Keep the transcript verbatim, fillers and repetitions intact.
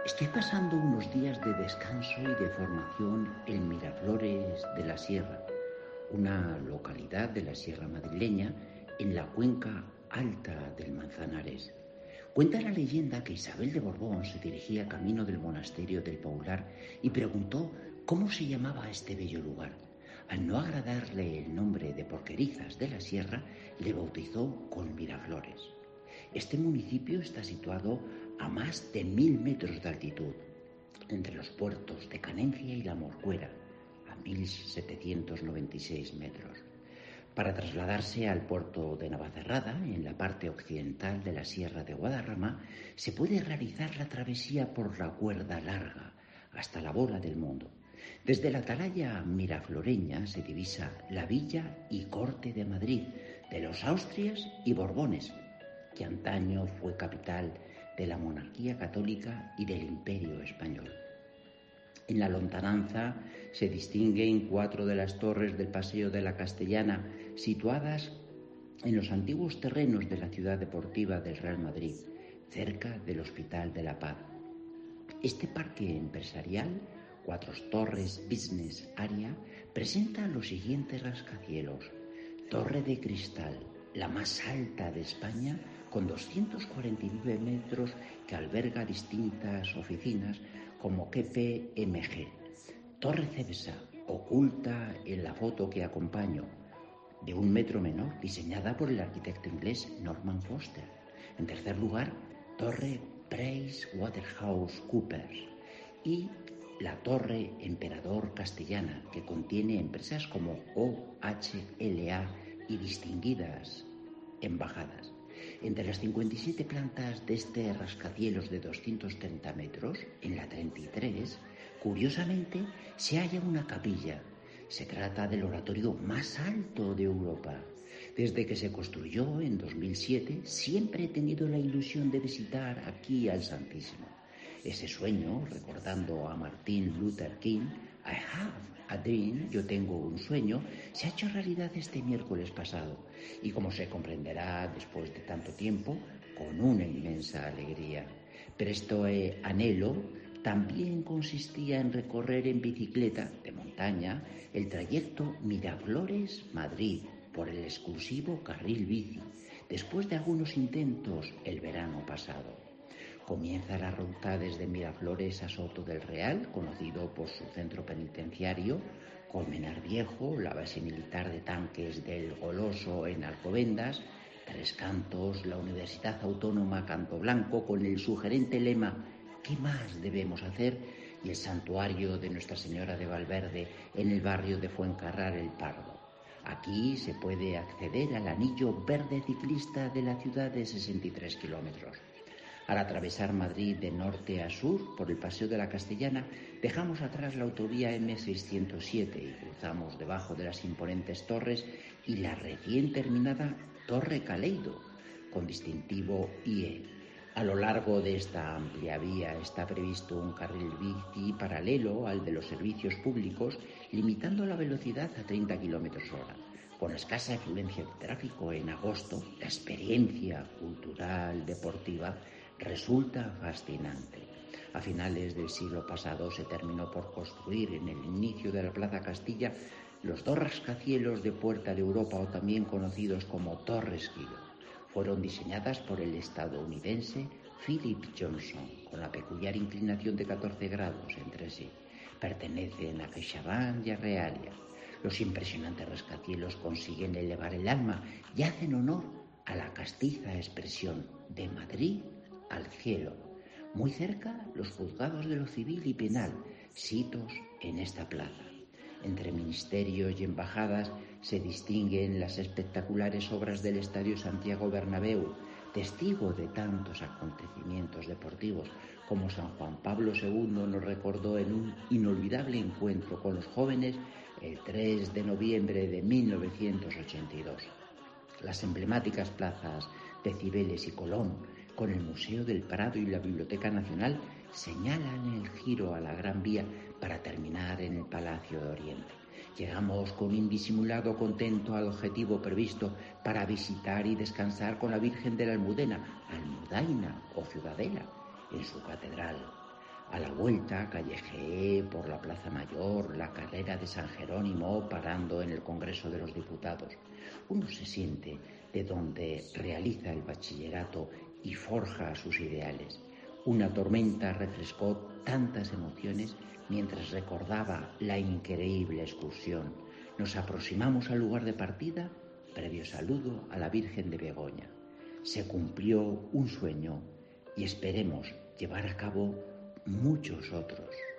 Estoy pasando unos días de descanso y de formación en Miraflores de la Sierra, una localidad de la Sierra Madrileña en la cuenca alta del Manzanares. Cuenta la leyenda que Isabel de Borbón se dirigía camino del monasterio del Paular y preguntó cómo se llamaba este bello lugar. Al no agradarle el nombre de Porquerizas de la Sierra, le bautizó con Miraflores. Este municipio está situado a más de mil metros de altitud, entre los puertos de Canencia y La Morcuera, a mil setecientos noventa y seis metros. Para trasladarse al puerto de Navacerrada, en la parte occidental de la Sierra de Guadarrama, se puede realizar la travesía por la cuerda larga hasta la bola del mundo. Desde la atalaya mirafloreña se divisa la villa y corte de Madrid, de los Austrias y Borbones, que antaño fue capital de la monarquía católica y del Imperio español. En la lontananza se distinguen cuatro de las torres del Paseo de la Castellana, situadas en los antiguos terrenos de la ciudad deportiva del Real Madrid, cerca del Hospital de la Paz. Este parque empresarial, Cuatro Torres Business Area, presenta los siguientes rascacielos: Torre de Cristal, la más alta de España, con doscientos cuarenta y nueve metros, que alberga distintas oficinas como K P M G. Torre Cepsa, oculta en la foto que acompaño, de un metro menor, diseñada por el arquitecto inglés Norman Foster. En tercer lugar, Torre PricewaterhouseCoopers y la Torre Emperador Castellana, que contiene empresas como O H L A y distinguidas embajadas. Entre las cincuenta y siete plantas de este rascacielos de doscientos treinta metros, en la treinta y tres, curiosamente, se halla una capilla. Se trata del oratorio más alto de Europa. Desde que se construyó en dos mil siete, siempre he tenido la ilusión de visitar aquí al Santísimo. Ese sueño, recordando a Martin Luther King, I have a dream, yo tengo un sueño, se ha hecho realidad este miércoles pasado y, como se comprenderá después de tanto tiempo, con una inmensa alegría. Pero este anhelo también consistía en recorrer en bicicleta de montaña el trayecto Miraflores-Madrid por el exclusivo carril bici, después de algunos intentos el verano pasado. Comienza la ruta desde Miraflores a Soto del Real, conocido por su centro penitenciario, Colmenar Viejo, la base militar de tanques del Goloso en Alcobendas, Tres Cantos, la Universidad Autónoma Canto Blanco con el sugerente lema ¿qué más debemos hacer? Y el santuario de Nuestra Señora de Valverde en el barrio de Fuencarral el Pardo. Aquí se puede acceder al anillo verde ciclista de la ciudad de sesenta y tres kilómetros. Al atravesar Madrid de norte a sur por el Paseo de la Castellana, dejamos atrás la autovía eme seiscientos siete y cruzamos debajo de las imponentes torres y la recién terminada Torre Caleido, con distintivo I E. A lo largo de esta amplia vía está previsto un carril bici paralelo al de los servicios públicos, limitando la velocidad a treinta kilómetros hora. Con escasa afluencia de tráfico en agosto, la experiencia cultural deportiva resulta fascinante. A finales del siglo pasado se terminó por construir en el inicio de la Plaza Castilla los dos rascacielos de Puerta de Europa, o también conocidos como Torres Guido. Fueron diseñadas por el estadounidense Philip Johnson, con la peculiar inclinación de catorce grados entre sí. Pertenecen a CaixaBank y a Realia. Los impresionantes rascacielos consiguen elevar el alma y hacen honor a la castiza expresión de Madrid al cielo. Muy cerca, los juzgados de lo civil y penal, sitos en esta plaza. Entre ministerios y embajadas se distinguen las espectaculares obras del Estadio Santiago Bernabéu, testigo de tantos acontecimientos deportivos, como San Juan Pablo segundo nos recordó en un inolvidable encuentro con los jóvenes el tres de noviembre de mil novecientos ochenta y dos. Las emblemáticas plazas de Cibeles y Colón, con el Museo del Prado y la Biblioteca Nacional, señalan el giro a la Gran Vía para terminar en el Palacio de Oriente. Llegamos con indisimulado contento al objetivo previsto para visitar y descansar con la Virgen de la Almudena, Almudaina o Ciudadela, en su catedral. A la vuelta callejeé por la Plaza Mayor, la carrera de San Jerónimo, parando en el Congreso de los Diputados. Uno se siente de donde realiza el bachillerato y forja sus ideales. Una tormenta refrescó tantas emociones mientras recordaba la increíble excursión. Nos aproximamos al lugar de partida, previo saludo a la Virgen de Begoña. Se cumplió un sueño y esperemos llevar a cabo muchos otros.